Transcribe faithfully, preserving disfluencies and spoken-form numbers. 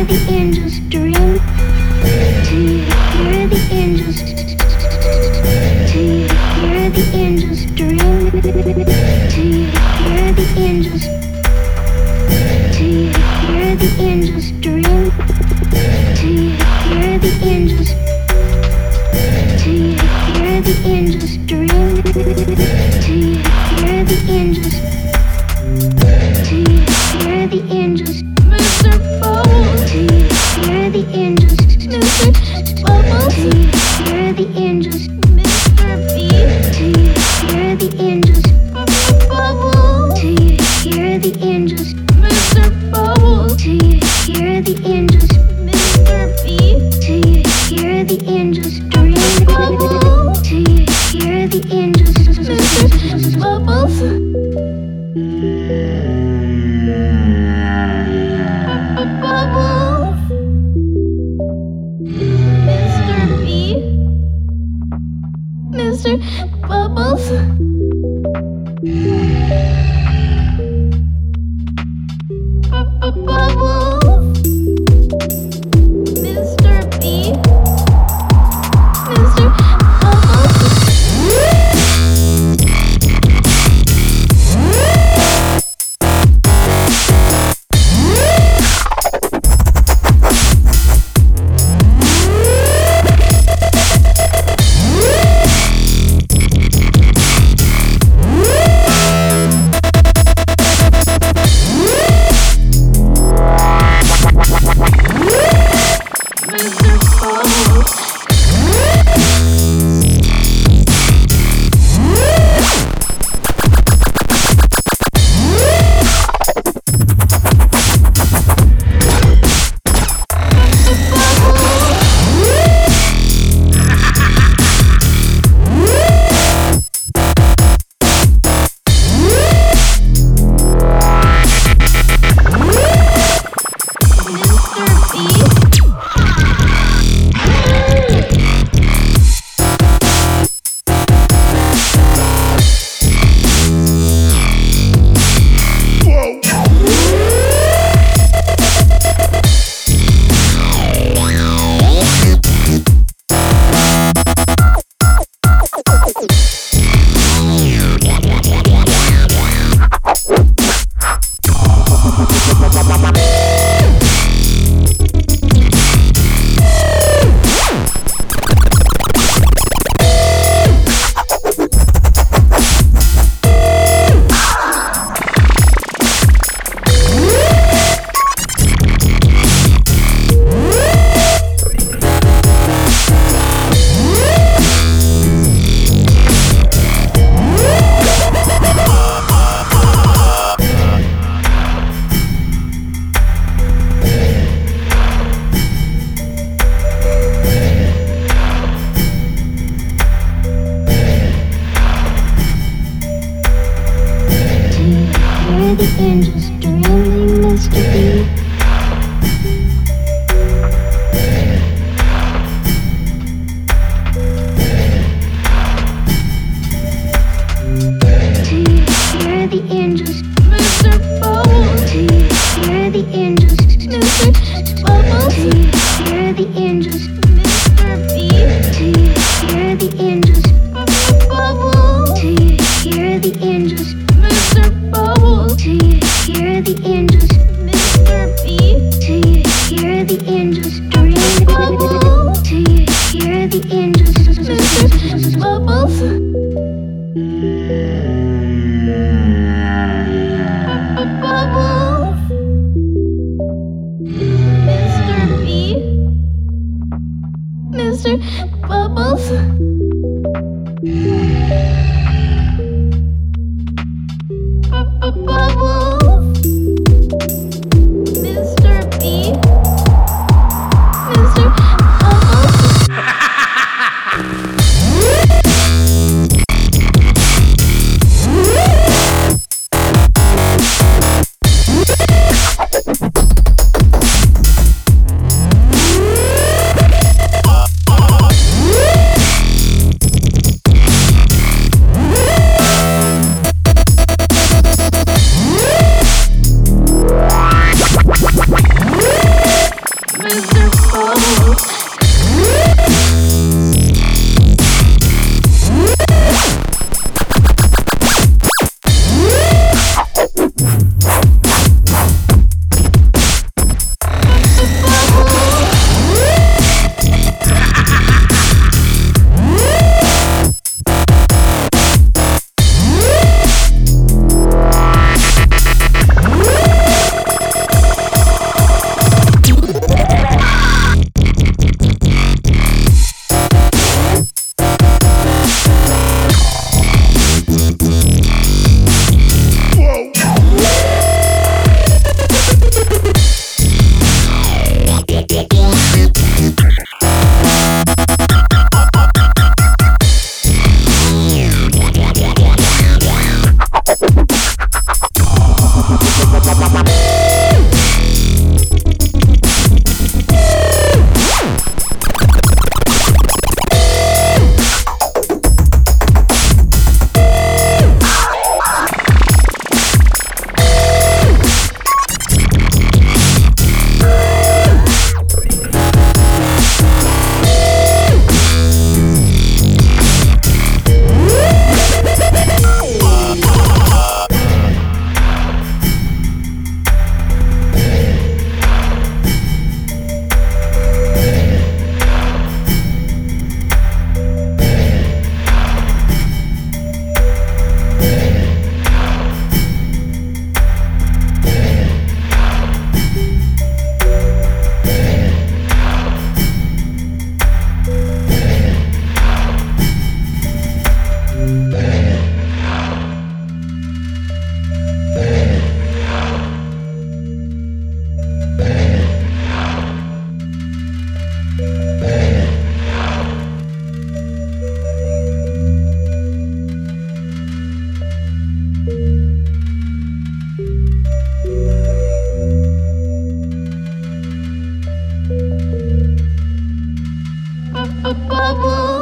the angels dream? Do you hear the angels? Do you hear the angels dream? Do you hear the angels? Do you hear the angels dream? Do you hear the angels? Do you hear the angels dream? Do you hear the angels? Do you hear the angels? mister Bubbles. Do you hear the angels? mister Bubbles. Do you hear the angels? mister B. Do you hear the angels? mister Bubbles. Do you hear the angels? mister Bubbles. Do you hear the angels? mister B. Do you hear the angels? mister Bubbles. Do you hear the angels? mister Bubbles. Bubbles. mister B. mister Bubbles. Bubbles. mister B. mister Bubbles. a bubble.